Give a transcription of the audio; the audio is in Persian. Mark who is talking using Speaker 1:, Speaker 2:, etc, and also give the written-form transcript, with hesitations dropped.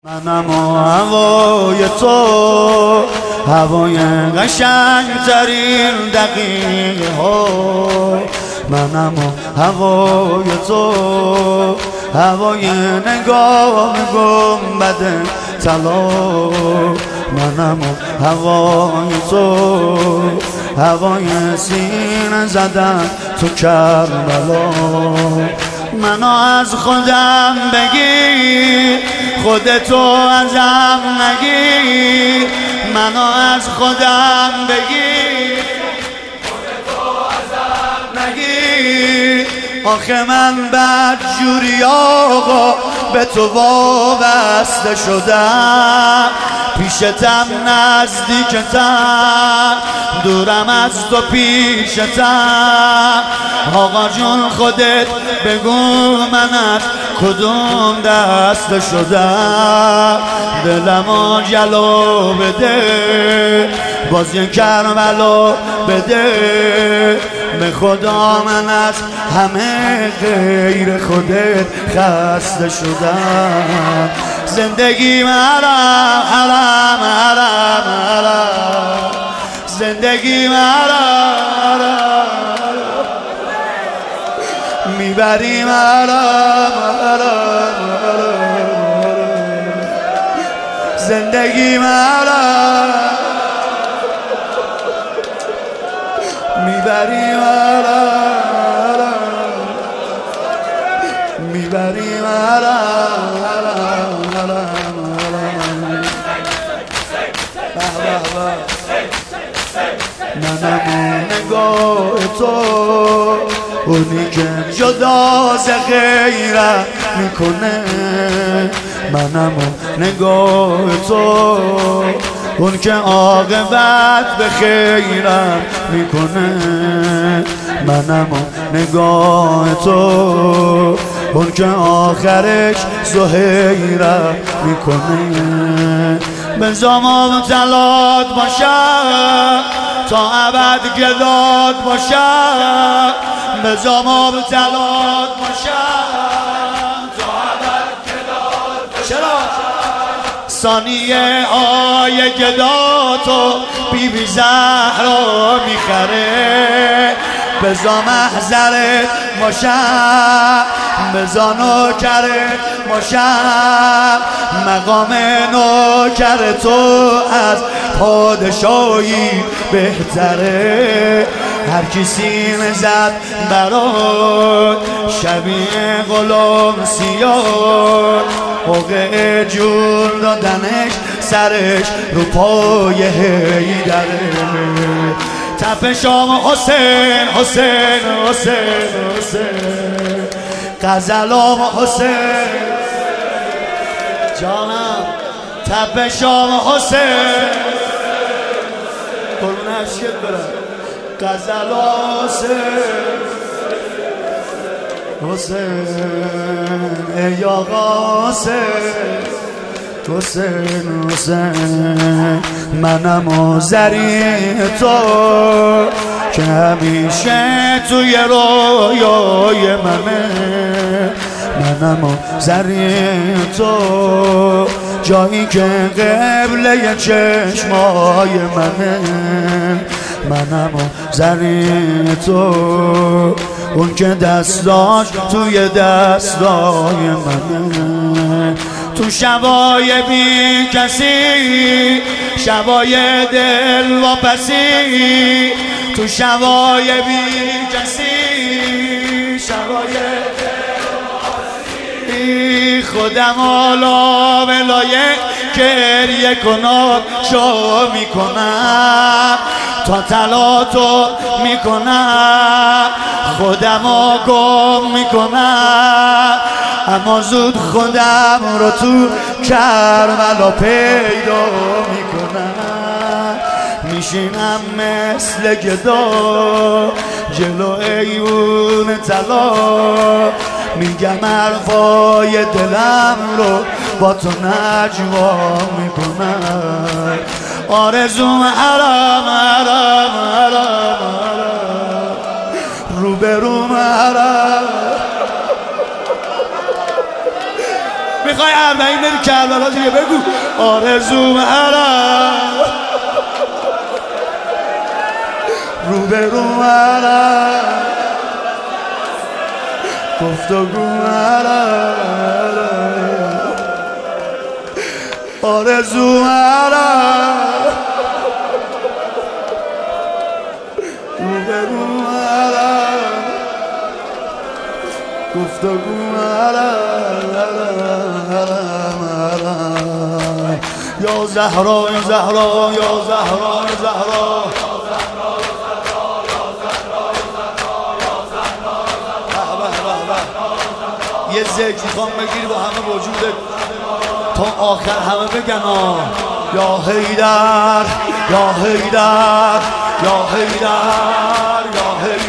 Speaker 1: منم و هوای تو، هوای قشنگ ترین دقیقه ها. منم و هوای تو، هوای نگاه گنبد طلا. منم و هوای تو، هوای سینه زدن تو کربلا. منو از خودم بگیر، خودتو ازم نگیر. منو از خودم بگیر، خودتو ازم نگیر. آخه من بدجوری آقا به تو وابسته شدم، پیشتم نزدیکتم، دورم از تو پیشتم. آقا جون خودت بگو من از کدوم دست شدم. دلمو جلو بده، باز یک کربلا بده. به خدا من از همه غیر خودت خسته شدم. زندگی حرام حرام حرام حرام، زندگی حرام میبریم حرام حرام حرام، زندگی حرام میبریم حرام میبریم حرام حرام حرام. منم نگاه تو، اونی که جدا ز غیرم میکنه. منم نگاه تو، اون که عاقبت به خیرم میکنه. منم نگاه تو، اون که آخرش زهیرم میکنه. بذار مبتلات باشم تا ابد گدات باشم. بذار مبتلات باشم تا ابد گدات باشم. چرا؟ ثانیه های گداتو بی زهرا میخره. بذار محضرت باشم، بذار نوکرت باشم. مقام نوکر تو از پادشاهی بهتره. هر کی سینه زد برات شبیه غلام سیاه، موقع جون دادنش سرش رو پای حیدره. تپشام حسین حسین حسین حسین، غزلام حسین جانم. تپشام حسین قربون عشقت برم. غزل حسین حسین ای آقا حسین حسین حسین. منم و زری تو که همیشه توی رویای منه. منم و زری تو، جایی که قبله چشمای منه. منم و زری تو، اون که دستاش توی دستای منه. تو شبای بی کسی، شبای دل واپسی. تو شبای بی کسی، شبای دل واپسی. خودم حالا ولایه گریه کنات شو میکنم، تا طلاتو میکنم، خودمو گم میکنم. اما زود خودم رو تو کربلا پیدا میکنم. میشینم مثل گدا جلو ایوون طلا، میگم حرفای دلم رو با تو نجوا میکنم. آرزوم حرام حرام حرام حرام، روبروم حرام. میخوای اربعین بری کربلا دیگه بگو آرزو مرم روبرو مرم گفتگو مرم آرزو مرم روبرو مرم گفتگو مرم یا زهرا یا زهرا یا زهرا یا زهرا یه ذکر میخوام بگیری با همه وجودت تا آخر همه بگن یا حیدر یا حیدر یا حیدر یا حیدر